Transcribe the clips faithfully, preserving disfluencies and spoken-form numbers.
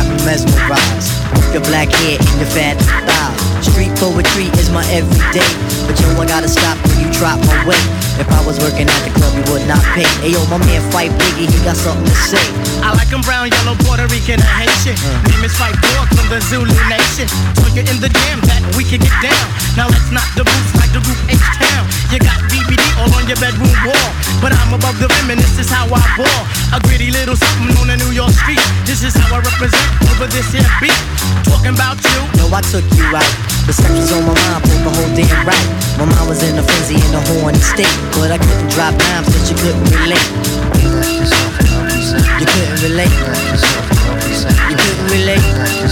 got me mesmerized. Your black hair and your fat thighs. Street poetry is my everyday, but yo, I gotta stop when you drop my weight. If I was working at the club, you would not pay. Hey yo, my man Fight Biggie, he got something to say. I like him brown, yellow, Puerto Rican, and Haitian. uh. Name is Fight Dog from the Zulu Nation. So you're in the jam that we can get down. Now let's knock the boots like the group H-Town. You got D V D all on your bedroom wall, but I'm above the rim and this is how I ball. A gritty little something on the New York street. This is how I represent over this here beat. Talking about you. No, I took you out. The sex was on my mind for the whole damn right. My mind was in a frenzy in a horny state, but I couldn't drop dimes cause you couldn't relate. You couldn't relate. You couldn't relate.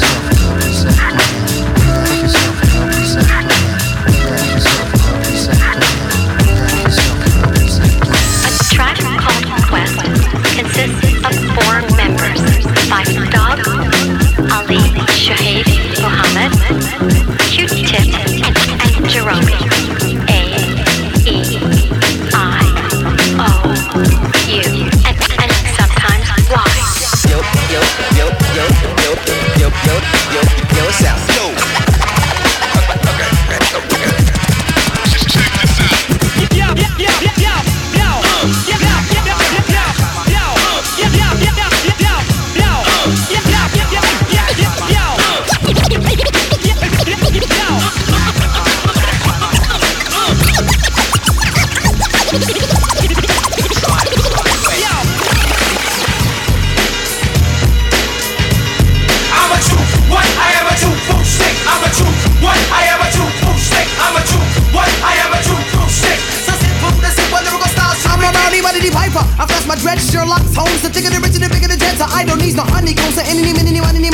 A track called Quest consists of four members: Fight Dog, Ali, Shahid, Muhammad, Q-Tip, and Jerome. A, E, I, O, U, and, and sometimes Y. Yo, yo, yo, yo, yo, yo, yo, yo, yo, what's up? Yo. Okay, okay, okay. Check this out. Yo, yo, yo, yo, yo, yo, yo, yo, yo, yo, yo, yo, yo, yo, yo, yo, yo, Piper, I flash my dreads, Sherlock Holmes, the thicker the richer, the bigger the jets. I don't need no honeycombs, so any, any, any, any,